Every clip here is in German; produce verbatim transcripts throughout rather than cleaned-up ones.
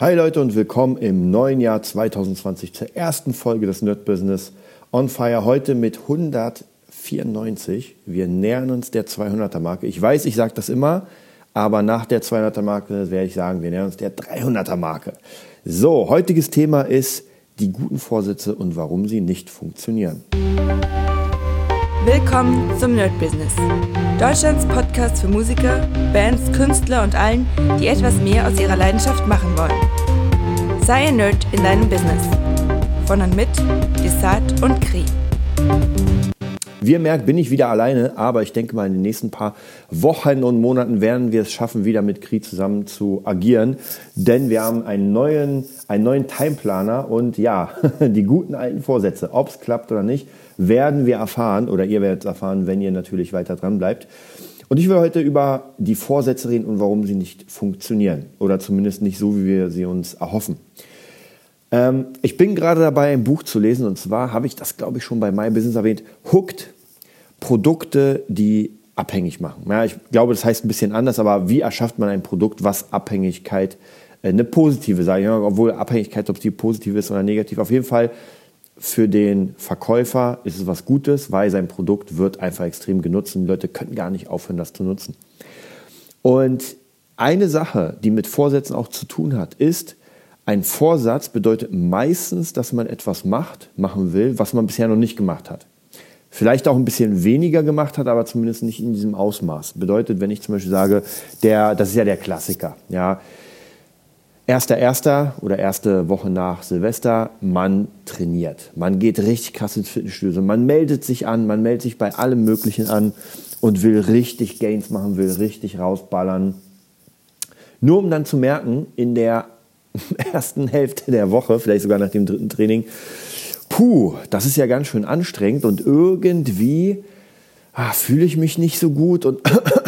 Hi Leute und willkommen im neuen Jahr zwanzig zwanzig zur ersten Folge des Nerd Business on Fire. Heute mit hundertvierundneunzig. Wir nähern uns der zweihunderter Marke. Ich weiß, ich sage das immer, aber nach der zweihunderter Marke werde ich sagen, wir nähern uns der dreihunderter Marke. So, heutiges Thema ist die guten Vorsätze und warum sie nicht funktionieren. Willkommen zum Nerd Business. Deutschlands Podcast für Musiker, Bands, Künstler und allen, die etwas mehr aus ihrer Leidenschaft machen wollen. Sei ein Nerd in deinem Business. Von und mit Desart und Kri. Wie ihr merkt, bin ich wieder alleine, aber ich denke mal, in den nächsten paar Wochen und Monaten werden wir es schaffen, wieder mit Kri zusammen zu agieren. Denn wir haben einen neuen, einen neuen Timeplaner und ja, die guten alten Vorsätze, ob es klappt oder nicht, werden wir erfahren oder ihr werdet es erfahren, wenn ihr natürlich weiter dran bleibt. Und ich will heute über die Vorsätze reden und warum sie nicht funktionieren oder zumindest nicht so, wie wir sie uns erhoffen. Ähm, ich bin gerade dabei, ein Buch zu lesen und zwar habe ich das, glaube ich, schon bei My Business erwähnt, Hooked, Produkte, die abhängig machen. Ja, ich glaube, das heißt ein bisschen anders, aber wie erschafft man ein Produkt, was Abhängigkeit, äh, eine positive, sage ich mal, obwohl Abhängigkeit, ob die positiv ist oder negativ, auf jeden Fall für den Verkäufer ist es was Gutes, weil sein Produkt wird einfach extrem genutzt und die Leute können gar nicht aufhören, das zu nutzen. Und eine Sache, die mit Vorsätzen auch zu tun hat, ist, ein Vorsatz bedeutet meistens, dass man etwas macht, machen will, was man bisher noch nicht gemacht hat. Vielleicht auch ein bisschen weniger gemacht hat, aber zumindest nicht in diesem Ausmaß. Bedeutet, wenn ich zum Beispiel sage, der, das ist ja der Klassiker, ja, Erster Erster oder erste Woche nach Silvester, man trainiert. Man geht richtig krass ins Fitnessstudio. Man meldet sich an, man meldet sich bei allem Möglichen an und will richtig Gains machen, will richtig rausballern. Nur um dann zu merken, in der ersten Hälfte der Woche, vielleicht sogar nach dem dritten Training, puh, das ist ja ganz schön anstrengend und irgendwie ah, fühle ich mich nicht so gut und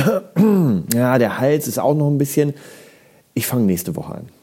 ja, der Hals ist auch noch ein bisschen, ich fange nächste Woche an.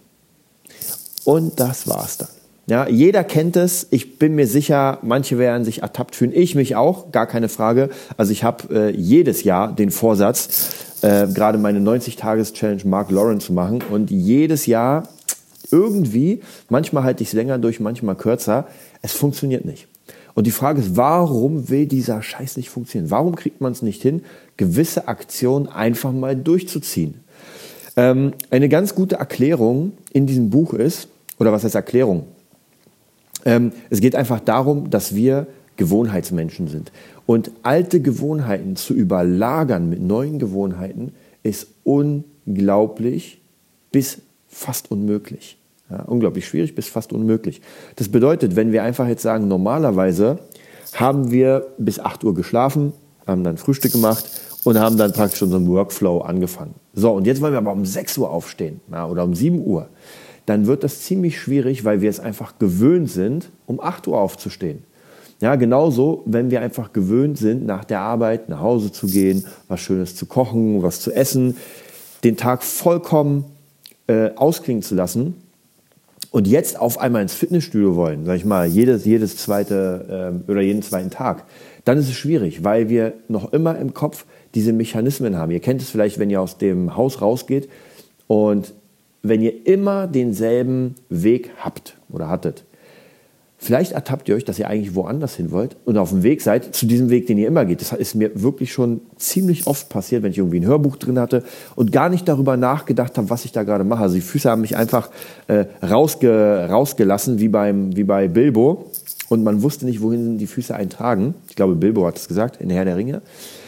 Und das war's dann. Ja, jeder kennt es. Ich bin mir sicher, manche werden sich ertappt fühlen. Ich mich auch, gar keine Frage. Also ich habe äh, jedes Jahr den Vorsatz, äh, gerade meine neunzig-Tages-Challenge Mark Lauren zu machen. Und jedes Jahr irgendwie, manchmal halte ich es länger durch, manchmal kürzer. Es funktioniert nicht. Und die Frage ist, warum will dieser Scheiß nicht funktionieren? Warum kriegt man es nicht hin, gewisse Aktionen einfach mal durchzuziehen? Ähm, eine ganz gute Erklärung in diesem Buch ist, oder was heißt Erklärung? Ähm, es geht einfach darum, dass wir Gewohnheitsmenschen sind. Und alte Gewohnheiten zu überlagern mit neuen Gewohnheiten ist unglaublich bis fast unmöglich. Ja, unglaublich schwierig bis fast unmöglich. Das bedeutet, wenn wir einfach jetzt sagen, normalerweise haben wir bis acht Uhr geschlafen, haben dann Frühstück gemacht und haben dann praktisch unseren Workflow angefangen. So, und jetzt wollen wir aber um sechs Uhr aufstehen, ja, oder um sieben Uhr. Dann wird das ziemlich schwierig, weil wir es einfach gewöhnt sind, um acht Uhr aufzustehen. Ja, genauso, wenn wir einfach gewöhnt sind, nach der Arbeit nach Hause zu gehen, was Schönes zu kochen, was zu essen, den Tag vollkommen äh, ausklingen zu lassen und jetzt auf einmal ins Fitnessstudio wollen, sag ich mal, jedes, jedes zweite äh, oder jeden zweiten Tag, dann ist es schwierig, weil wir noch immer im Kopf diese Mechanismen haben. Ihr kennt es vielleicht, wenn ihr aus dem Haus rausgeht und wenn ihr immer denselben Weg habt oder hattet. Vielleicht ertappt ihr euch, dass ihr eigentlich woanders hin wollt und auf dem Weg seid zu diesem Weg, den ihr immer geht. Das ist mir wirklich schon ziemlich oft passiert, wenn ich irgendwie ein Hörbuch drin hatte und gar nicht darüber nachgedacht habe, was ich da gerade mache. Also die Füße haben mich einfach äh, rausge, rausgelassen, wie, beim, wie bei Bilbo. Und man wusste nicht, wohin die Füße eintragen. Ich glaube, Bilbo hat es gesagt, in Herr der Ringe.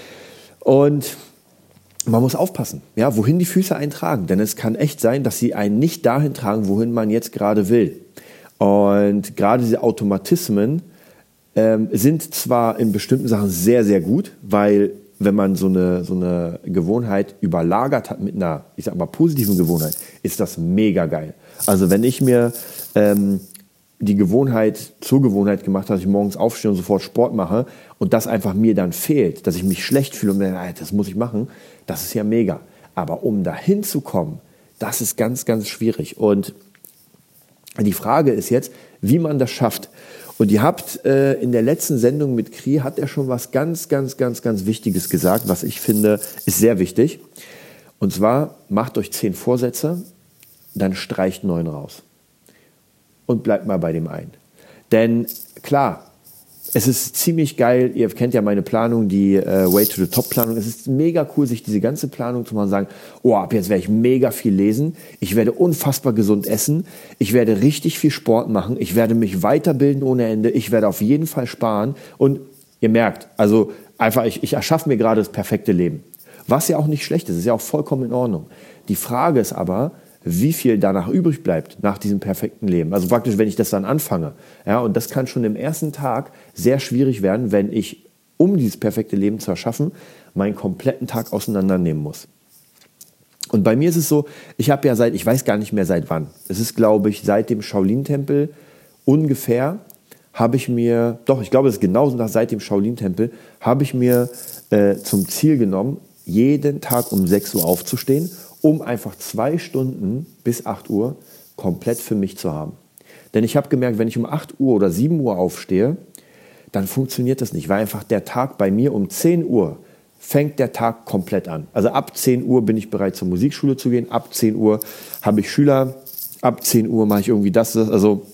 Und man muss aufpassen, ja, wohin die Füße eintragen. Denn es kann echt sein, dass sie einen nicht dahin tragen, wohin man jetzt gerade will. Und gerade diese Automatismen ähm, sind zwar in bestimmten Sachen sehr, sehr gut, weil wenn man so eine, so eine Gewohnheit überlagert hat mit einer, ich sag mal, positiven Gewohnheit, ist das mega geil. Also wenn ich mir ähm, die Gewohnheit zur Gewohnheit gemacht habe, dass ich morgens aufstehe und sofort Sport mache und das einfach mir dann fehlt, dass ich mich schlecht fühle und mir denke, das muss ich machen, das ist ja mega. Aber um dahin zu kommen, das ist ganz, ganz schwierig. Und die Frage ist jetzt, wie man das schafft. Und ihr habt äh, in der letzten Sendung mit Kri, hat er schon was ganz, ganz, ganz, ganz Wichtiges gesagt, was ich finde, ist sehr wichtig. Und zwar, macht euch zehn Vorsätze dann streicht neun raus. Und bleibt mal bei dem einen. Denn klar, es ist ziemlich geil, ihr kennt ja meine Planung, die äh, Way to the Top Planung. Es ist mega cool, sich diese ganze Planung zu machen und sagen, oh, ab jetzt werde ich mega viel lesen, ich werde unfassbar gesund essen, ich werde richtig viel Sport machen, ich werde mich weiterbilden ohne Ende, ich werde auf jeden Fall sparen. Und ihr merkt, also einfach, ich, ich erschaffe mir gerade das perfekte Leben. Was ja auch nicht schlecht ist, ist ja auch vollkommen in Ordnung. Die Frage ist aber, wie viel danach übrig bleibt nach diesem perfekten Leben. Also praktisch, wenn ich das dann anfange. Ja, und das kann schon im ersten Tag sehr schwierig werden, wenn ich, um dieses perfekte Leben zu erschaffen, meinen kompletten Tag auseinandernehmen muss. Und bei mir ist es so, ich habe ja seit, ich weiß gar nicht mehr seit wann, es ist, glaube ich, seit dem Shaolin-Tempel ungefähr, habe ich mir, doch, ich glaube, es ist genauso nach seit dem Shaolin-Tempel, habe ich mir äh, zum Ziel genommen, jeden Tag um sechs Uhr aufzustehen, um einfach zwei Stunden bis acht Uhr komplett für mich zu haben. Denn ich habe gemerkt, wenn ich um acht Uhr oder sieben Uhr aufstehe, dann funktioniert das nicht, weil einfach der Tag bei mir um zehn Uhr fängt der Tag komplett an. Also ab zehn Uhr bin ich bereit, zur Musikschule zu gehen, ab zehn Uhr habe ich Schüler, ab zehn Uhr mache ich irgendwie das, das. Also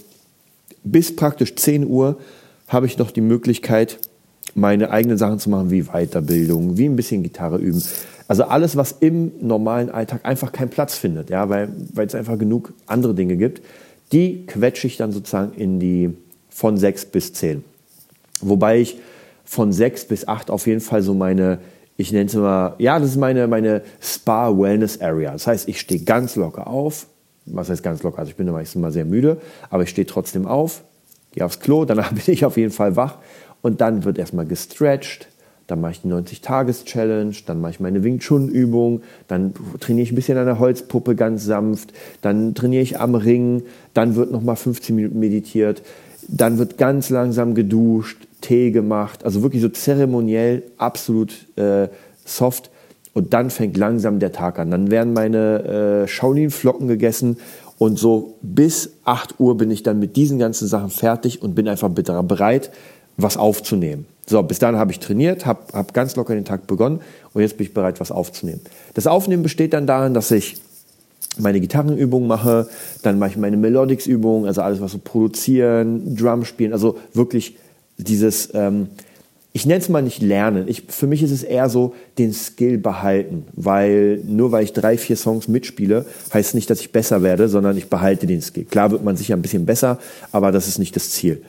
bis praktisch zehn Uhr habe ich noch die Möglichkeit, meine eigenen Sachen zu machen, wie Weiterbildung, wie ein bisschen Gitarre üben. Also alles, was im normalen Alltag einfach keinen Platz findet, ja, weil, weil es einfach genug andere Dinge gibt, die quetsche ich dann sozusagen in die von sechs bis zehn. Wobei ich von sechs bis acht auf jeden Fall so meine, ich nenne es immer, ja, das ist meine, meine Spa-Wellness-Area. Das heißt, ich stehe ganz locker auf. Was heißt ganz locker? Also ich bin meistens mal sehr müde, aber ich stehe trotzdem auf, gehe aufs Klo, danach bin ich auf jeden Fall wach und dann wird erstmal gestretcht. Dann mache ich die neunzig-Tages-Challenge, dann mache ich meine Wing Chun-Übung, dann trainiere ich ein bisschen an der Holzpuppe ganz sanft, dann trainiere ich am Ring, dann wird nochmal fünfzehn Minuten meditiert, dann wird ganz langsam geduscht, Tee gemacht, also wirklich so zeremoniell, absolut äh, soft und dann fängt langsam der Tag an. Dann werden meine äh, Shaolin-Flocken gegessen und so bis acht Uhr bin ich dann mit diesen ganzen Sachen fertig und bin einfach bereit, was aufzunehmen. So, bis dahin habe ich trainiert, habe hab ganz locker den Tag begonnen und jetzt bin ich bereit, was aufzunehmen. Das Aufnehmen besteht dann darin, dass ich meine Gitarrenübungen mache, dann mache ich meine Melodics-Übungen, also alles, was so produzieren, Drum spielen, also wirklich dieses, ähm, ich nenne es mal nicht lernen, ich, für mich ist es eher so, den Skill behalten, weil nur weil ich drei, vier Songs mitspiele, heißt nicht, dass ich besser werde, sondern ich behalte den Skill. Klar wird man sicher ein bisschen besser, aber das ist nicht das Ziel.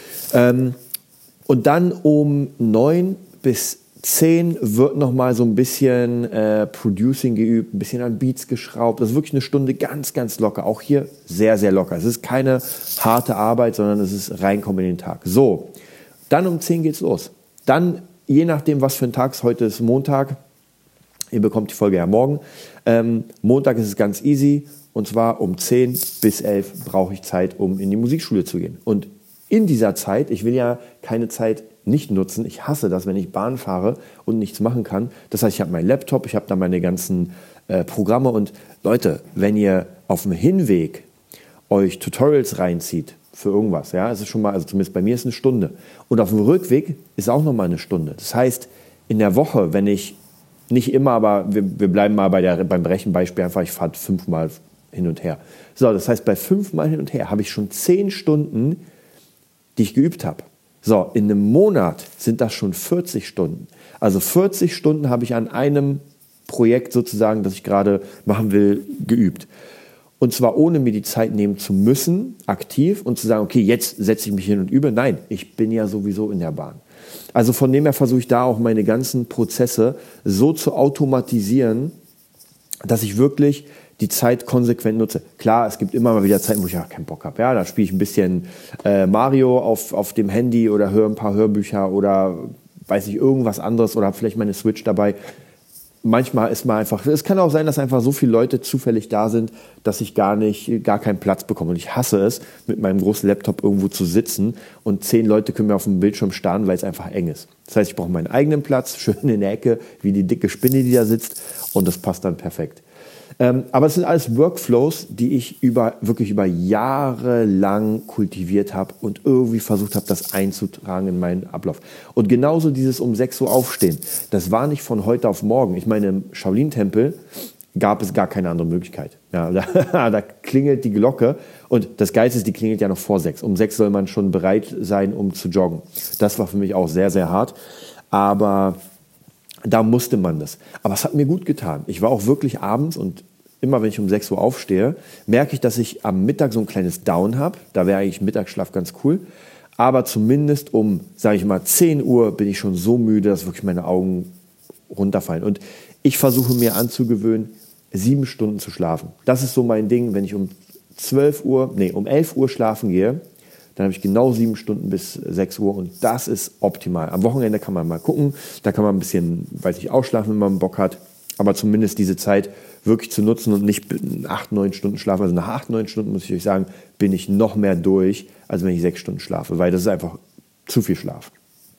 Ähm, Und dann um neun bis zehn wird nochmal so ein bisschen äh, Producing geübt, ein bisschen an Beats geschraubt. Das ist wirklich eine Stunde ganz, ganz locker. Auch hier sehr, sehr locker. Es ist keine harte Arbeit, sondern es ist reinkommen in den Tag. So, dann um zehn geht's los. Dann, je nachdem, was für ein Tag es heute ist, Montag. Ihr bekommt die Folge ja morgen. Ähm, Montag ist es ganz easy. Und zwar um zehn bis elf brauche ich Zeit, um in die Musikschule zu gehen. Und in dieser Zeit, ich will ja keine Zeit nicht nutzen, ich hasse das, wenn ich Bahn fahre und nichts machen kann. Das heißt, ich habe meinen Laptop, ich habe da meine ganzen äh, Programme und Leute, wenn ihr auf dem Hinweg euch Tutorials reinzieht für irgendwas, ja, es ist schon mal, also zumindest bei mir ist eine Stunde und auf dem Rückweg ist auch nochmal eine Stunde. Das heißt, in der Woche, wenn ich, nicht immer, aber wir, wir bleiben mal bei der, beim Rechenbeispiel einfach, ich fahre fünfmal hin und her. So, das heißt, bei fünfmal hin und her habe ich schon zehn Stunden, die ich geübt habe. So, in einem Monat sind das schon vierzig Stunden. Also vierzig Stunden habe ich an einem Projekt sozusagen, das ich gerade machen will, geübt. Und zwar ohne mir die Zeit nehmen zu müssen, aktiv, und zu sagen, okay, jetzt setze ich mich hin und übe. Nein, ich bin ja sowieso in der Bahn. Also von dem her versuche ich da auch meine ganzen Prozesse so zu automatisieren, dass ich wirklich die Zeit konsequent nutze. Klar, es gibt immer mal wieder Zeiten, wo ich ja keinen Bock habe. Ja, da spiele ich ein bisschen äh, Mario auf, auf dem Handy oder höre ein paar Hörbücher oder weiß ich, irgendwas anderes oder habe vielleicht meine Switch dabei. Manchmal ist man einfach, es kann auch sein, dass einfach so viele Leute zufällig da sind, dass ich gar nicht, gar keinen Platz bekomme. Und ich hasse es, mit meinem großen Laptop irgendwo zu sitzen und zehn Leute können mir auf dem Bildschirm starren, weil es einfach eng ist. Das heißt, ich brauche meinen eigenen Platz, schön in der Ecke, wie die dicke Spinne, die da sitzt, und das passt dann perfekt. Ähm, aber es sind alles Workflows, die ich über, wirklich über Jahre lang kultiviert habe und irgendwie versucht habe, das einzutragen in meinen Ablauf. Und genauso dieses um sechs Uhr aufstehen, das war nicht von heute auf morgen. Ich meine, im Shaolin-Tempel gab es gar keine andere Möglichkeit. Ja, da, da klingelt die Glocke und das Geilste ist, die klingelt ja noch vor sechs. Um sechs soll man schon bereit sein, um zu joggen. Das war für mich auch sehr, sehr hart, aber da musste man das. Aber es hat mir gut getan. Ich war auch wirklich abends und immer wenn ich um sechs Uhr aufstehe, merke ich, dass ich am Mittag so ein kleines Down habe. Da wäre eigentlich Mittagsschlaf ganz cool. Aber zumindest um, sage ich mal, zehn Uhr bin ich schon so müde, dass wirklich meine Augen runterfallen. Und ich versuche mir anzugewöhnen, sieben Stunden zu schlafen. Das ist so mein Ding, wenn ich um zwölf Uhr, nee, um elf Uhr schlafen gehe, dann habe ich genau sieben Stunden bis sechs Uhr und das ist optimal. Am Wochenende kann man mal gucken, da kann man ein bisschen, weiß ich, ausschlafen, wenn man Bock hat, aber zumindest diese Zeit wirklich zu nutzen und nicht acht, neun Stunden schlafen. Also nach acht, neun Stunden, muss ich euch sagen, bin ich noch mehr durch, als wenn ich sechs Stunden schlafe, weil das ist einfach zu viel Schlaf.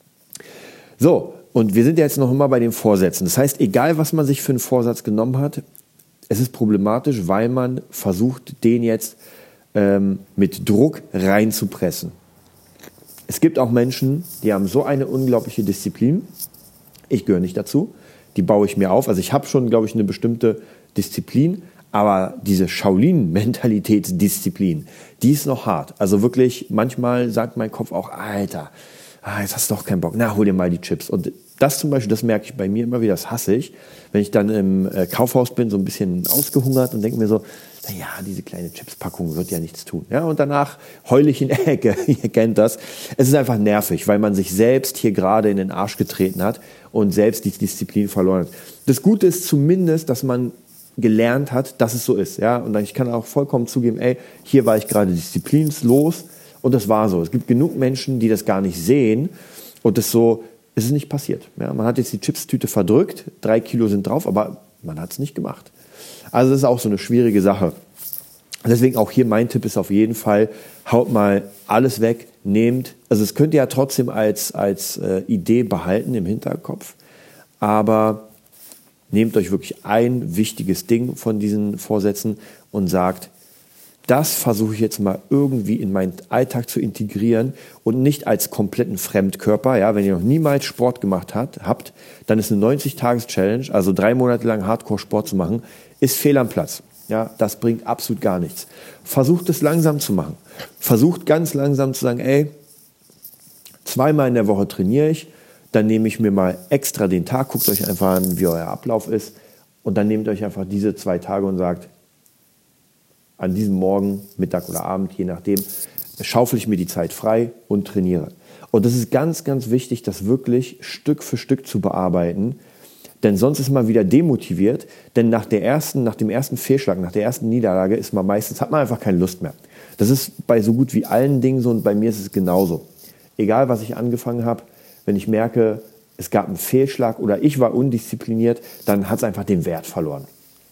So, und wir sind ja jetzt noch immer bei den Vorsätzen. Das heißt, egal was man sich für einen Vorsatz genommen hat, es ist problematisch, weil man versucht, den jetzt ähm, mit Druck reinzupressen. Es gibt auch Menschen, die haben so eine unglaubliche Disziplin. Ich gehöre nicht dazu. Die baue ich mir auf. Also ich habe schon, glaube ich, eine bestimmte Disziplin, aber diese Shaolin-Mentalitätsdisziplin, die ist noch hart. Also wirklich, manchmal sagt mein Kopf auch, Alter, ah, jetzt hast du doch keinen Bock, na, hol dir mal die Chips. Und das zum Beispiel, das merke ich bei mir immer wieder, das hasse ich, wenn ich dann im äh, Kaufhaus bin, so ein bisschen ausgehungert und denke mir so, naja, diese kleine Chipspackung wird ja nichts tun. Ja, und danach heule ich in der Ecke, ihr kennt das. Es ist einfach nervig, weil man sich selbst hier gerade in den Arsch getreten hat und selbst die Disziplin verloren hat. Das Gute ist zumindest, dass man gelernt hat, dass es so ist. Ja, und ich kann auch vollkommen zugeben, ey, hier war ich gerade disziplinlos und das war so. Es gibt genug Menschen, die das gar nicht sehen und das so, es ist nicht passiert. Ja, man hat jetzt die Chipstüte verdrückt, drei Kilo sind drauf, aber man hat es nicht gemacht. Also das ist auch so eine schwierige Sache. Deswegen auch hier mein Tipp ist auf jeden Fall, haut mal alles weg, nehmt, also es könnt ihr ja trotzdem als, als äh, Idee behalten im Hinterkopf, aber nehmt euch wirklich ein wichtiges Ding von diesen Vorsätzen und sagt, das versuche ich jetzt mal irgendwie in meinen Alltag zu integrieren und nicht als kompletten Fremdkörper. Ja, wenn ihr noch niemals Sport gemacht habt, habt dann ist eine neunzig-Tages-Challenge, also drei Monate lang Hardcore-Sport zu machen, ist fehl am Platz. Ja, das bringt absolut gar nichts. Versucht es langsam zu machen. Versucht ganz langsam zu sagen, ey, zweimal in der Woche trainiere ich, dann nehme ich mir mal extra den Tag, guckt euch einfach an, wie euer Ablauf ist und dann nehmt euch einfach diese zwei Tage und sagt, an diesem Morgen, Mittag oder Abend, je nachdem, schaufel ich mir die Zeit frei und trainiere. Und das ist ganz, ganz wichtig, das wirklich Stück für Stück zu bearbeiten, denn sonst ist man wieder demotiviert, denn nach der ersten, nach dem ersten Fehlschlag, nach der ersten Niederlage ist man meistens, hat man einfach keine Lust mehr. Das ist bei so gut wie allen Dingen so und bei mir ist es genauso. Egal, was ich angefangen habe, wenn ich merke, es gab einen Fehlschlag oder ich war undiszipliniert, dann hat es einfach den Wert verloren.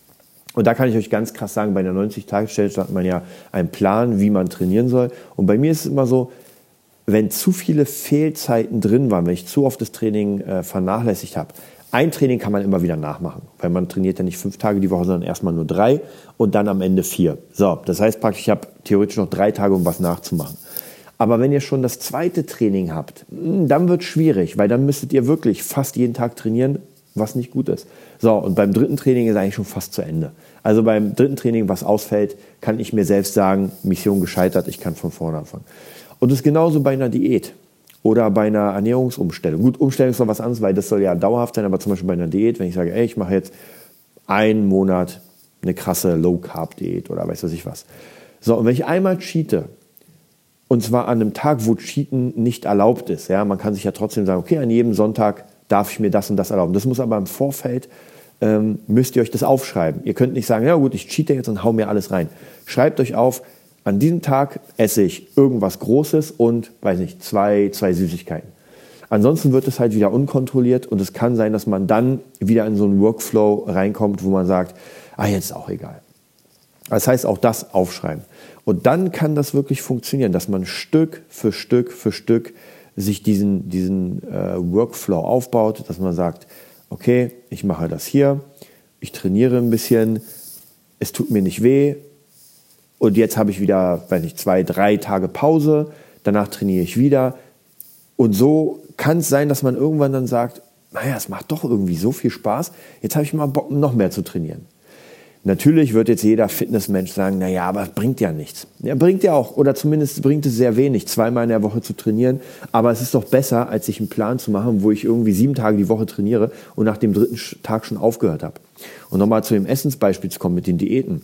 Und da kann ich euch ganz krass sagen, bei der neunzig-Tages-Challenge hat man ja einen Plan, wie man trainieren soll. Und bei mir ist es immer so, wenn zu viele Fehlzeiten drin waren, wenn ich zu oft das Training äh, vernachlässigt habe, ein Training kann man immer wieder nachmachen, weil man trainiert ja nicht fünf Tage die Woche, sondern erstmal nur drei und dann am Ende vier. So, das heißt praktisch, ich habe theoretisch noch drei Tage, um was nachzumachen. Aber wenn ihr schon das zweite Training habt, dann wird es schwierig, weil dann müsstet ihr wirklich fast jeden Tag trainieren, was nicht gut ist. So, und beim dritten Training ist eigentlich schon fast zu Ende. Also beim dritten Training, was ausfällt, kann ich mir selbst sagen, Mission gescheitert, ich kann von vorne anfangen. Und das ist genauso bei einer Diät oder bei einer Ernährungsumstellung. Gut, Umstellung ist noch was anderes, weil das soll ja dauerhaft sein, aber zum Beispiel bei einer Diät, wenn ich sage, ey, ich mache jetzt einen Monat eine krasse Low-Carb-Diät oder weiß was ich was. So, und wenn ich einmal cheate, und zwar an einem Tag, wo Cheaten nicht erlaubt ist, ja, man kann sich ja trotzdem sagen, okay, an jedem Sonntag darf ich mir das und das erlauben. Das muss aber im Vorfeld, ähm, müsst ihr euch das aufschreiben. Ihr könnt nicht sagen, ja gut, ich cheate jetzt und hau mir alles rein. Schreibt euch auf, an diesem Tag esse ich irgendwas Großes und, weiß nicht, zwei, zwei Süßigkeiten. Ansonsten wird es halt wieder unkontrolliert und es kann sein, dass man dann wieder in so einen Workflow reinkommt, wo man sagt, ah, jetzt ist auch egal. Das heißt, auch das aufschreiben. Und dann kann das wirklich funktionieren, dass man Stück für Stück für Stück sich diesen, diesen äh, Workflow aufbaut, dass man sagt, okay, ich mache das hier, ich trainiere ein bisschen, es tut mir nicht weh und jetzt habe ich wieder, weiß nicht, zwei, drei Tage Pause, danach trainiere ich wieder und so kann es sein, dass man irgendwann dann sagt, naja, es macht doch irgendwie so viel Spaß, jetzt habe ich mal Bock, noch mehr zu trainieren. Natürlich wird jetzt jeder Fitnessmensch sagen, naja, aber es bringt ja nichts. Ja, bringt ja auch, oder zumindest bringt es sehr wenig, zweimal in der Woche zu trainieren. Aber es ist doch besser, als sich einen Plan zu machen, wo ich irgendwie sieben Tage die Woche trainiere und nach dem dritten Tag schon aufgehört habe. Und nochmal zu dem Essensbeispiel zu kommen mit den Diäten.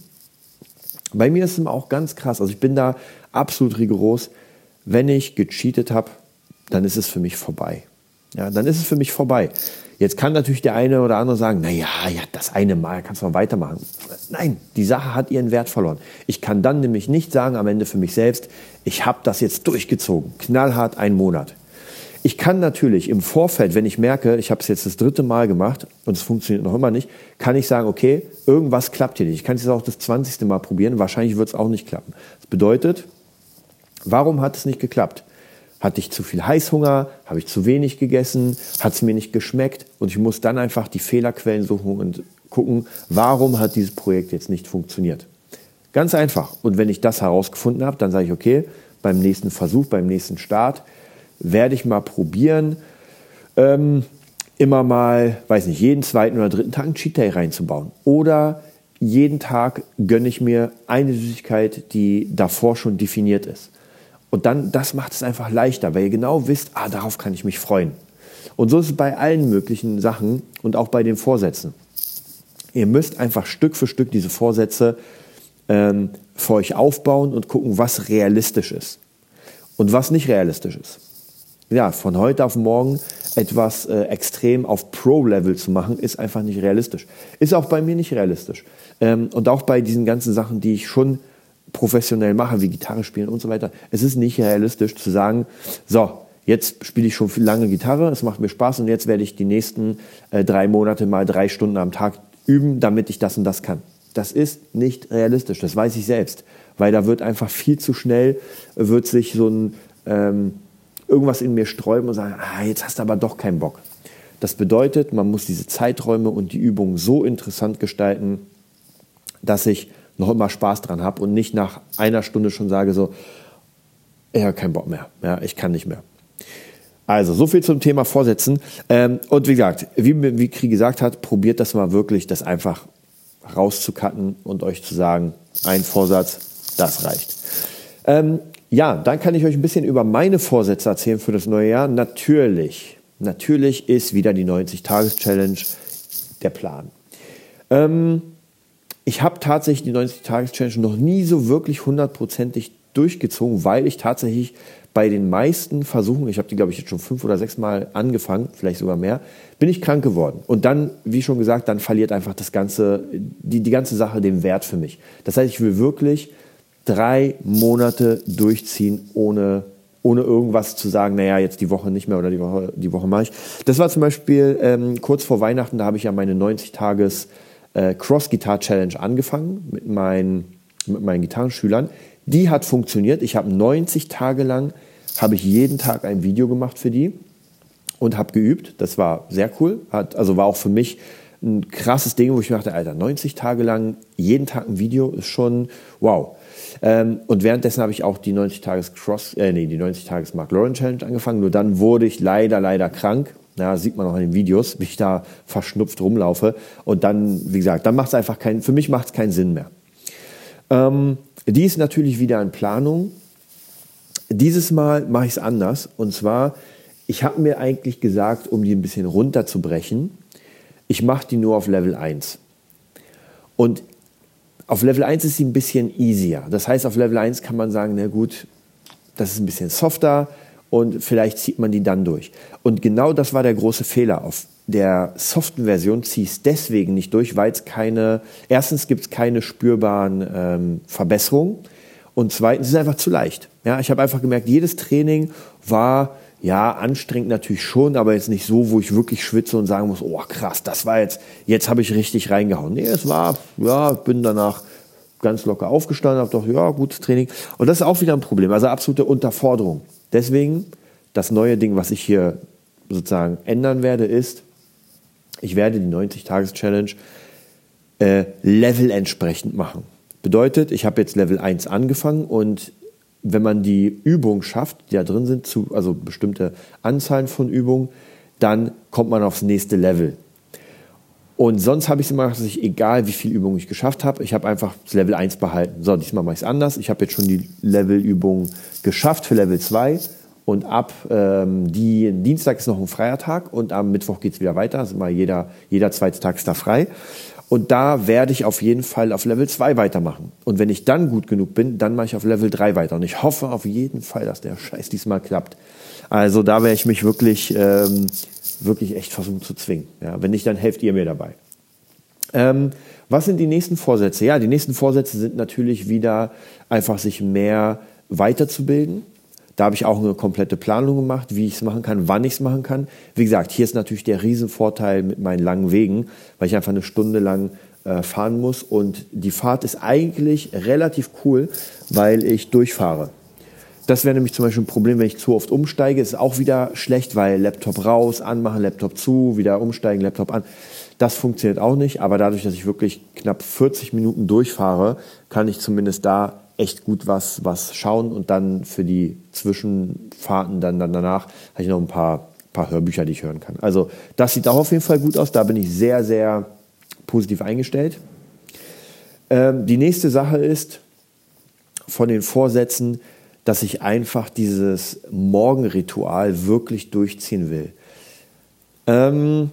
Bei mir ist es auch ganz krass, also ich bin da absolut rigoros. Wenn ich gecheatet habe, dann ist es für mich vorbei. Ja, dann ist es für mich vorbei. Jetzt kann natürlich der eine oder andere sagen, naja, ja, das eine Mal kannst du noch weitermachen. Nein, die Sache hat ihren Wert verloren. Ich kann dann nämlich nicht sagen am Ende für mich selbst, ich habe das jetzt durchgezogen, knallhart einen Monat. Ich kann natürlich im Vorfeld, wenn ich merke, ich habe es jetzt das dritte Mal gemacht und es funktioniert noch immer nicht, kann ich sagen, okay, irgendwas klappt hier nicht. Ich kann es jetzt auch das zwanzigste Mal probieren, wahrscheinlich wird es auch nicht klappen. Das bedeutet, warum hat es nicht geklappt? Hatte ich zu viel Heißhunger? Habe ich zu wenig gegessen? Hat es mir nicht geschmeckt? Und ich muss dann einfach die Fehlerquellen suchen und gucken, warum hat dieses Projekt jetzt nicht funktioniert? Ganz einfach. Und wenn ich das herausgefunden habe, dann sage ich, okay, beim nächsten Versuch, beim nächsten Start werde ich mal probieren, ähm, immer mal, weiß nicht, jeden zweiten oder dritten Tag einen Cheat Day reinzubauen. Oder jeden Tag gönne ich mir eine Süßigkeit, die davor schon definiert ist. Und dann, das macht es einfach leichter, weil ihr genau wisst, ah, darauf kann ich mich freuen. Und so ist es bei allen möglichen Sachen und auch bei den Vorsätzen. Ihr müsst einfach Stück für Stück diese Vorsätze ähm, für euch aufbauen und gucken, was realistisch ist und was nicht realistisch ist. Ja, von heute auf morgen etwas äh, extrem auf Pro-Level zu machen, ist einfach nicht realistisch. Ist auch bei mir nicht realistisch. Ähm, und auch bei diesen ganzen Sachen, die ich schon professionell mache, wie Gitarre spielen und so weiter. Es ist nicht realistisch zu sagen, so, jetzt spiele ich schon viel lange Gitarre, es macht mir Spaß und jetzt werde ich die nächsten äh, drei Monate mal drei Stunden am Tag üben, damit ich das und das kann. Das ist nicht realistisch, das weiß ich selbst, weil da wird einfach viel zu schnell, wird sich so ein ähm, irgendwas in mir sträuben und sagen, ah, jetzt hast du aber doch keinen Bock. Das bedeutet, man muss diese Zeiträume und die Übungen so interessant gestalten, dass ich noch immer Spaß dran habe und nicht nach einer Stunde schon sage so, ich habe keinen Bock mehr, ja, ich kann nicht mehr. Also, so viel zum Thema Vorsätzen. Ähm, und wie gesagt, wie, wie Kri gesagt hat, probiert das mal wirklich, das einfach rauszucutten und euch zu sagen, ein Vorsatz, das reicht. Ähm, ja, dann kann ich euch ein bisschen über meine Vorsätze erzählen für das neue Jahr. Natürlich, natürlich ist wieder die neunzig-Tages-Challenge der Plan. Ähm, Ich habe tatsächlich die neunzig-Tages-Challenge noch nie so wirklich hundertprozentig durchgezogen, weil ich tatsächlich bei den meisten Versuchen, ich habe die, glaube ich, jetzt schon fünf oder sechs Mal angefangen, vielleicht sogar mehr, bin ich krank geworden. Und dann, wie schon gesagt, dann verliert einfach das ganze, die, die ganze Sache den Wert für mich. Das heißt, ich will wirklich drei Monate durchziehen, ohne, ohne irgendwas zu sagen, naja, jetzt die Woche nicht mehr oder die Woche, die Woche mache ich. Das war zum Beispiel ähm, kurz vor Weihnachten, da habe ich ja meine neunzig-Tages- Cross-Guitar-Challenge angefangen mit meinen, mit meinen Gitarrenschülern. Die hat funktioniert. Ich habe neunzig Tage lang, habe ich jeden Tag ein Video gemacht für die und habe geübt. Das war sehr cool. Hat, also war auch für mich ein krasses Ding, wo ich mir dachte, Alter, neunzig Tage lang, jeden Tag ein Video ist schon wow. Ähm, und währenddessen habe ich auch die neunzig-Tages-Cross, äh, nee, die neunzig-Tages-Mark-Lauren-Challenge angefangen. Nur dann wurde ich leider, leider krank. Ja, sieht man auch in den Videos, wie ich da verschnupft rumlaufe. Und dann, wie gesagt, dann macht es einfach keinen, für mich macht es keinen Sinn mehr. Ähm, die ist natürlich wieder in Planung. Dieses Mal mache ich es anders. Und zwar, ich habe mir eigentlich gesagt, um die ein bisschen runterzubrechen, ich mache die nur auf Level eins. Und auf Level eins ist sie ein bisschen easier. Das heißt, auf Level eins kann man sagen, na gut, das ist ein bisschen softer, und vielleicht zieht man die dann durch. Und genau das war der große Fehler. Auf der soften Version ziehe ich es deswegen nicht durch, weil es keine, erstens gibt es keine spürbaren ähm, Verbesserungen und zweitens ist es einfach zu leicht. Ja, ich habe einfach gemerkt, jedes Training war, ja, anstrengend natürlich schon, aber jetzt nicht so, wo ich wirklich schwitze und sagen muss, oh krass, das war jetzt, jetzt habe ich richtig reingehauen. Nee, es war, ja, bin danach ganz locker aufgestanden, habe doch, ja, gutes Training. Und das ist auch wieder ein Problem, also absolute Unterforderung. Deswegen, das neue Ding, was ich hier sozusagen ändern werde, ist, ich werde die neunzig-Tages-Challenge äh, Level entsprechend machen. Bedeutet, ich habe jetzt Level eins angefangen und wenn man die Übungen schafft, die da drin sind, zu, also bestimmte Anzahlen von Übungen, dann kommt man aufs nächste Level. Und sonst habe ich es immer gemacht, dass ich, egal wie viel Übung ich geschafft habe, ich habe einfach das Level eins behalten. So, diesmal mache ich es anders. Ich habe jetzt schon die Levelübung geschafft für Level zwei. Und ab ähm, die, Dienstag ist noch ein freier Tag und am Mittwoch geht es wieder weiter. Also immer jeder, jeder zweite Tag ist da frei. Und da werde ich auf jeden Fall auf Level zwei weitermachen. Und wenn ich dann gut genug bin, dann mache ich auf Level drei weiter. Und ich hoffe auf jeden Fall, dass der Scheiß diesmal klappt. Also da werde ich mich wirklich... Ähm, wirklich echt versuchen zu zwingen. Ja, wenn nicht, dann helft ihr mir dabei. Ähm, was sind die nächsten Vorsätze? Ja, die nächsten Vorsätze sind natürlich wieder einfach sich mehr weiterzubilden. Da habe ich auch eine komplette Planung gemacht, wie ich es machen kann, wann ich es machen kann. Wie gesagt, hier ist natürlich der Riesenvorteil mit meinen langen Wegen, weil ich einfach eine Stunde lang äh, fahren muss. Und die Fahrt ist eigentlich relativ cool, weil ich durchfahre. Das wäre nämlich zum Beispiel ein Problem, wenn ich zu oft umsteige. Ist auch wieder schlecht, weil Laptop raus, anmachen, Laptop zu, wieder umsteigen, Laptop an. Das funktioniert auch nicht. Aber dadurch, dass ich wirklich knapp vierzig Minuten durchfahre, kann ich zumindest da echt gut was, was schauen. Und dann für die Zwischenfahrten dann, dann danach habe ich noch ein paar, paar Hörbücher, die ich hören kann. Also das sieht auch auf jeden Fall gut aus. Da bin ich sehr, sehr positiv eingestellt. Ähm, die nächste Sache ist von den Vorsätzen, dass ich einfach dieses Morgenritual wirklich durchziehen will. Ähm,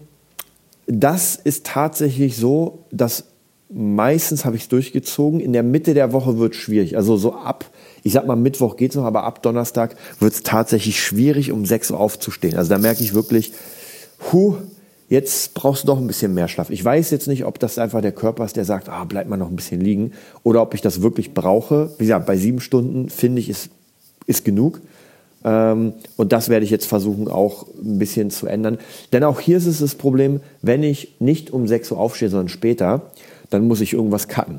das ist tatsächlich so, dass meistens habe ich es durchgezogen. In der Mitte der Woche wird es schwierig. Also so ab, ich sag mal Mittwoch geht es noch, aber ab Donnerstag wird es tatsächlich schwierig, um sechs Uhr aufzustehen. Also da merke ich wirklich, huh, jetzt brauchst du doch ein bisschen mehr Schlaf. Ich weiß jetzt nicht, ob das einfach der Körper ist, der sagt, ah, bleib mal noch ein bisschen liegen, oder ob ich das wirklich brauche. Wie gesagt, bei sieben Stunden finde ich, ist ist genug. Ähm, und das werde ich jetzt versuchen, auch ein bisschen zu ändern. Denn auch hier ist es das Problem, wenn ich nicht um sechs Uhr aufstehe, sondern später, dann muss ich irgendwas cutten.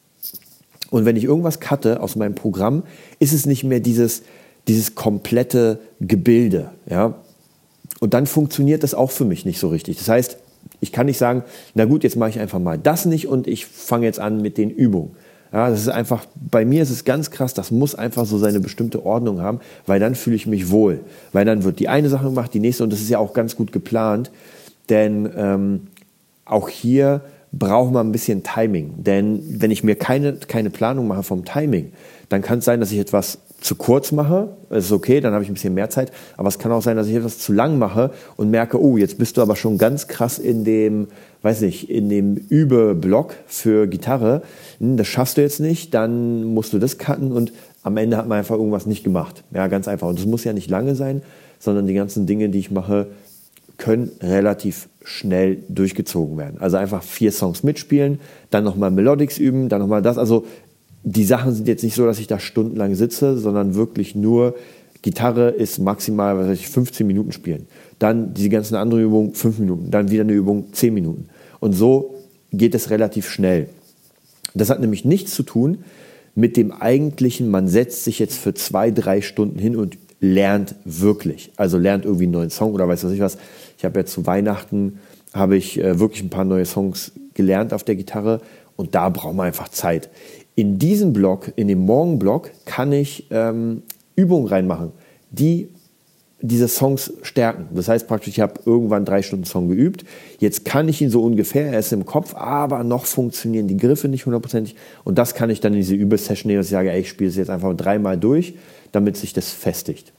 Und wenn ich irgendwas cutte aus meinem Programm, ist es nicht mehr dieses, dieses komplette Gebilde. Ja? Und dann funktioniert das auch für mich nicht so richtig. Das heißt, ich kann nicht sagen, na gut, jetzt mache ich einfach mal das nicht und ich fange jetzt an mit den Übungen. Ja, das ist einfach, bei mir ist es ganz krass, das muss einfach so seine bestimmte Ordnung haben, weil dann fühle ich mich wohl. Weil dann wird die eine Sache gemacht, die nächste, und das ist ja auch ganz gut geplant, denn ähm, auch hier braucht man ein bisschen Timing. Denn wenn ich mir keine, keine Planung mache vom Timing, dann kann es sein, dass ich etwas zu kurz mache, das ist okay, dann habe ich ein bisschen mehr Zeit, aber es kann auch sein, dass ich etwas zu lang mache und merke, oh, jetzt bist du aber schon ganz krass in dem, weiß nicht, in dem Übeblock für Gitarre, das schaffst du jetzt nicht, dann musst du das cutten und am Ende hat man einfach irgendwas nicht gemacht. Ja, ganz einfach. Und das muss ja nicht lange sein, sondern die ganzen Dinge, die ich mache, können relativ schnell durchgezogen werden. Also einfach vier Songs mitspielen, dann nochmal Melodics üben, dann nochmal das, also die Sachen sind jetzt nicht so, dass ich da stundenlang sitze, sondern wirklich nur, Gitarre ist maximal, was weiß ich, fünfzehn Minuten spielen. Dann diese ganzen anderen Übungen, fünf Minuten. Dann wieder eine Übung, zehn Minuten. Und so geht es relativ schnell. Das hat nämlich nichts zu tun mit dem eigentlichen, man setzt sich jetzt für zwei, drei Stunden hin und lernt wirklich. Also lernt irgendwie einen neuen Song oder weiß was ich was. Ich habe jetzt zu Weihnachten, habe ich äh, wirklich ein paar neue Songs gelernt auf der Gitarre und da braucht man einfach Zeit. In diesem Block, in dem Morgenblock, kann ich ähm, Übungen reinmachen, die diese Songs stärken. Das heißt praktisch, ich habe irgendwann drei Stunden Song geübt. Jetzt kann ich ihn so ungefähr, er ist im Kopf, aber noch funktionieren die Griffe nicht hundertprozentig. Und das kann ich dann in diese Übesession nehmen, dass ich sage, ey, ich spiele es jetzt einfach dreimal durch, damit sich das festigt.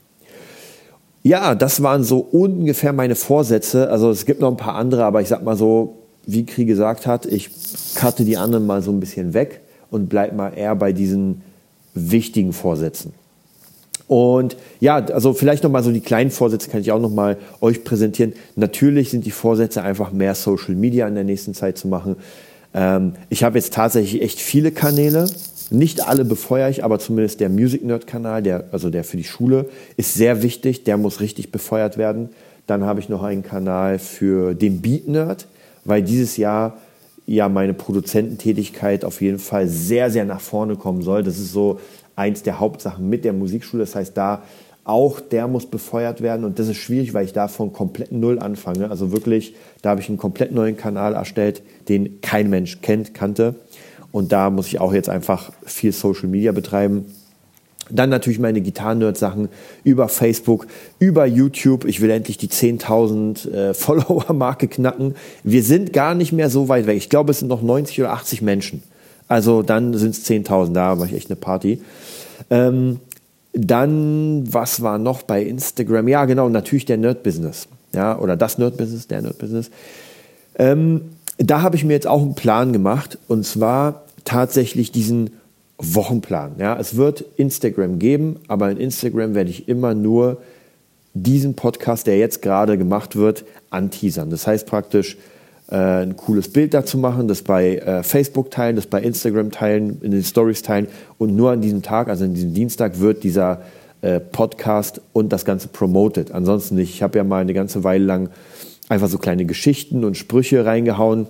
Ja, das waren so ungefähr meine Vorsätze. Also es gibt noch ein paar andere, aber ich sag mal so, wie Kri gesagt hat, ich cutte die anderen mal so ein bisschen weg und bleib mal eher bei diesen wichtigen Vorsätzen. Und ja, also vielleicht nochmal so die kleinen Vorsätze kann ich auch nochmal euch präsentieren. Natürlich sind die Vorsätze einfach mehr Social Media in der nächsten Zeit zu machen. Ähm, ich habe jetzt tatsächlich echt viele Kanäle. Nicht alle befeuere ich, aber zumindest der Music Nerd Kanal, der, also der für die Schule, ist sehr wichtig. Der muss richtig befeuert werden. Dann habe ich noch einen Kanal für den Beat Nerd, weil dieses Jahr ja meine Produzententätigkeit auf jeden Fall sehr, sehr nach vorne kommen soll. Das ist so eins der Hauptsachen mit der Musikschule. Das heißt, da auch der muss befeuert werden. Und das ist schwierig, weil ich da von komplett null anfange. Also wirklich, da habe ich einen komplett neuen Kanal erstellt, den kein Mensch kennt, kannte. Und da muss ich auch jetzt einfach viel Social Media betreiben. Dann natürlich meine Gitarren-Nerd-Sachen über Facebook, über YouTube. Ich will endlich die zehntausend äh, Follower-Marke knacken. Wir sind gar nicht mehr so weit weg. Ich glaube, es sind noch neunzig oder achtzig Menschen. Also dann sind es zehntausend. Da mache ich echt eine Party. Ähm, dann, was war noch bei Instagram? Ja, genau, natürlich der Nerd-Business. Ja, oder das Nerd-Business, der Nerd-Business. Ähm, da habe ich mir jetzt auch einen Plan gemacht. Und zwar tatsächlich diesen Wochenplan. Ja, es wird Instagram geben, aber in Instagram werde ich immer nur diesen Podcast, der jetzt gerade gemacht wird, anteasern. Das heißt praktisch, äh, ein cooles Bild dazu machen, das bei äh, Facebook teilen, das bei Instagram teilen, in den Stories teilen und nur an diesem Tag, also an diesem Dienstag, wird dieser äh, Podcast und das Ganze promoted. Ansonsten nicht. Ich habe ja mal eine ganze Weile lang einfach so kleine Geschichten und Sprüche reingehauen,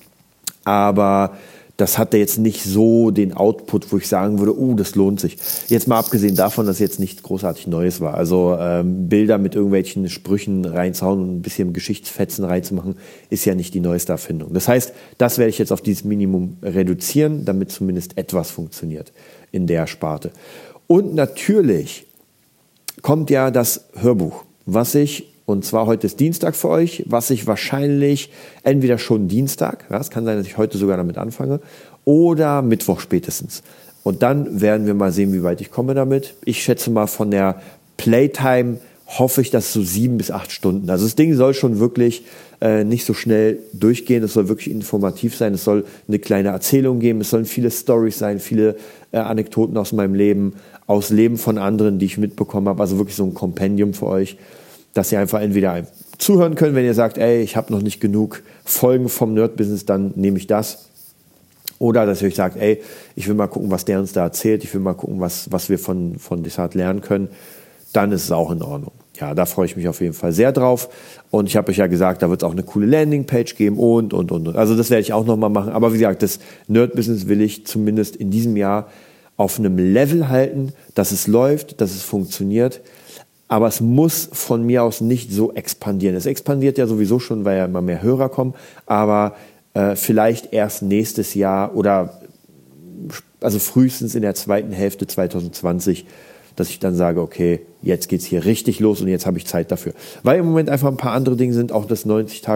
aber das hatte jetzt nicht so den Output, wo ich sagen würde, oh, das lohnt sich. Jetzt mal abgesehen davon, dass jetzt nichts großartig Neues war. Also ähm, Bilder mit irgendwelchen Sprüchen reinzuhauen und ein bisschen Geschichtsfetzen reinzumachen, ist ja nicht die neueste Erfindung. Das heißt, das werde ich jetzt auf dieses Minimum reduzieren, damit zumindest etwas funktioniert in der Sparte. Und natürlich kommt ja das Hörbuch, was ich, und zwar heute ist Dienstag für euch, was ich wahrscheinlich entweder schon Dienstag, ja, es kann sein, dass ich heute sogar damit anfange, oder Mittwoch spätestens. Und dann werden wir mal sehen, wie weit ich komme damit. Ich schätze mal von der Playtime hoffe ich, dass so sieben bis acht Stunden. Also das Ding soll schon wirklich äh, nicht so schnell durchgehen. Es soll wirklich informativ sein. Es soll eine kleine Erzählung geben. Es sollen viele Storys sein, viele äh, Anekdoten aus meinem Leben, aus Leben von anderen, die ich mitbekommen habe. Also wirklich so ein Kompendium für euch, dass ihr einfach entweder zuhören könnt, wenn ihr sagt, ey, ich habe noch nicht genug Folgen vom Nerd-Business, dann nehme ich das. Oder dass ihr euch sagt, ey, ich will mal gucken, was der uns da erzählt, ich will mal gucken, was, was wir von, von Desart lernen können, dann ist es auch in Ordnung. Ja, da freue ich mich auf jeden Fall sehr drauf. Und ich habe euch ja gesagt, da wird es auch eine coole Landingpage geben und, und, und. Also das werde ich auch nochmal machen. Aber wie gesagt, das Nerd-Business will ich zumindest in diesem Jahr auf einem Level halten, dass es läuft, dass es funktioniert. Aber es muss von mir aus nicht so expandieren. Es expandiert ja sowieso schon, weil ja immer mehr Hörer kommen. Aber äh, vielleicht erst nächstes Jahr oder also frühestens in der zweiten Hälfte zwanzig zwanzig, dass ich dann sage, okay, jetzt geht's hier richtig los und jetzt habe ich Zeit dafür. Weil im Moment einfach ein paar andere Dinge sind. Auch das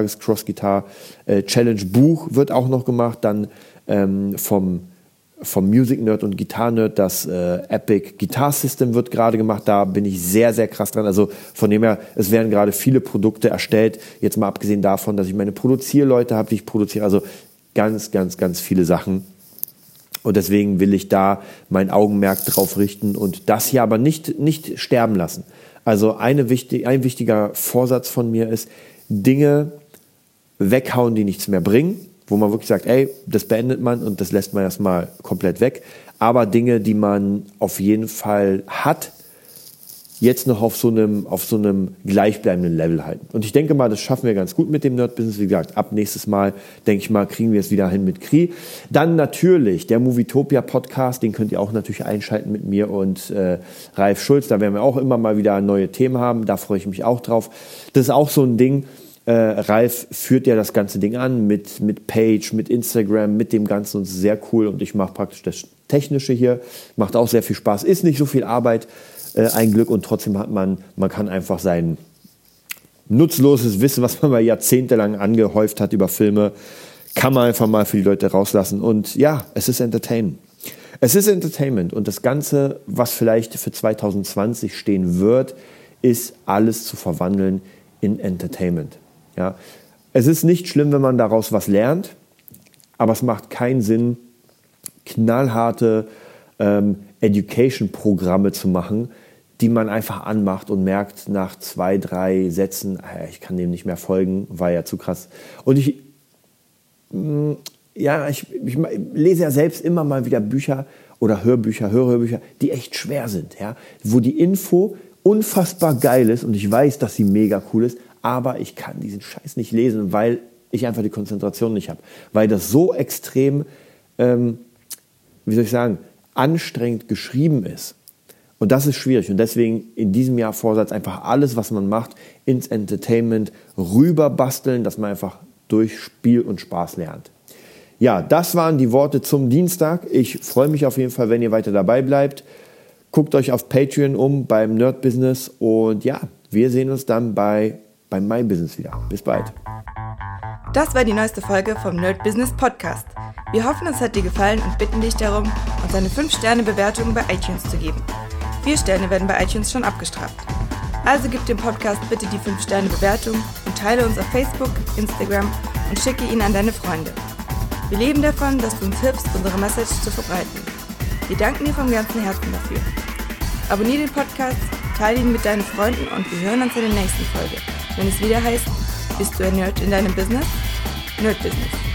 neunzig-Tages-Cross-Guitar-Challenge-Buch wird auch noch gemacht. Dann ähm, vom vom Music Nerd und Gitarre Nerd, das äh, Epic Guitar System wird gerade gemacht, da bin ich sehr, sehr krass dran, also von dem her, es werden gerade viele Produkte erstellt, jetzt mal abgesehen davon, dass ich meine Produzierleute habe, die ich produziere, also ganz, ganz, ganz viele Sachen und deswegen will ich da mein Augenmerk drauf richten und das hier aber nicht, nicht sterben lassen. Also eine wichtig, ein wichtiger Vorsatz von mir ist, Dinge weghauen, die nichts mehr bringen, wo man wirklich sagt, ey, das beendet man und das lässt man erstmal komplett weg. Aber Dinge, die man auf jeden Fall hat, jetzt noch auf so einem, auf so einem gleichbleibenden Level halten. Und ich denke mal, das schaffen wir ganz gut mit dem Nerd-Business. Wie gesagt, ab nächstes Mal, denke ich mal, kriegen wir es wieder hin mit Kri. Dann natürlich der Movietopia-Podcast, den könnt ihr auch natürlich einschalten mit mir und äh, Ralf Schulz. Da werden wir auch immer mal wieder neue Themen haben. Da freue ich mich auch drauf. Das ist auch so ein Ding, Äh, Ralf führt ja das ganze Ding an mit, mit Page, mit Instagram, mit dem Ganzen und es ist sehr cool und ich mache praktisch das Technische hier, macht auch sehr viel Spaß, ist nicht so viel Arbeit, äh, ein Glück und trotzdem hat man, man kann einfach sein nutzloses Wissen, was man mal jahrzehntelang angehäuft hat über Filme, kann man einfach mal für die Leute rauslassen und ja, es ist Entertainment. Es ist Entertainment und das Ganze, was vielleicht für zwanzig zwanzig stehen wird, ist alles zu verwandeln in Entertainment. Ja, es ist nicht schlimm, wenn man daraus was lernt, aber es macht keinen Sinn, knallharte ähm, Education-Programme zu machen, die man einfach anmacht und merkt nach zwei, drei Sätzen, ich kann dem nicht mehr folgen, war ja zu krass. Und ich, mh, ja, ich, ich lese ja selbst immer mal wieder Bücher oder Hörbücher, Hörhörbücher, die echt schwer sind, ja, wo die Info unfassbar geil ist und ich weiß, dass sie mega cool ist, aber ich kann diesen Scheiß nicht lesen, weil ich einfach die Konzentration nicht habe. Weil das so extrem, ähm, wie soll ich sagen, anstrengend geschrieben ist. Und das ist schwierig. Und deswegen in diesem Jahr Vorsatz, einfach alles, was man macht, ins Entertainment rüber basteln, dass man einfach durch Spiel und Spaß lernt. Ja, das waren die Worte zum Dienstag. Ich freue mich auf jeden Fall, wenn ihr weiter dabei bleibt. Guckt euch auf Patreon um beim Nerd Business und ja, wir sehen uns dann bei, bei My Business wieder. Bis bald. Das war die neueste Folge vom Nerd Business Podcast. Wir hoffen, es hat dir gefallen und bitten dich darum, uns eine fünf Sterne Bewertung bei iTunes zu geben. vier Sterne werden bei iTunes schon abgestraft. Also gib dem Podcast bitte die fünf Sterne Bewertung und teile uns auf Facebook, Instagram und schicke ihn an deine Freunde. Wir leben davon, dass du uns hilfst, unsere Message zu verbreiten. Wir danken dir vom ganzen Herzen dafür. Abonnier den Podcast, teile ihn mit deinen Freunden und wir hören uns in der nächsten Folge, wenn es wieder heißt, bist du ein Nerd in deinem Business? Nerd Business.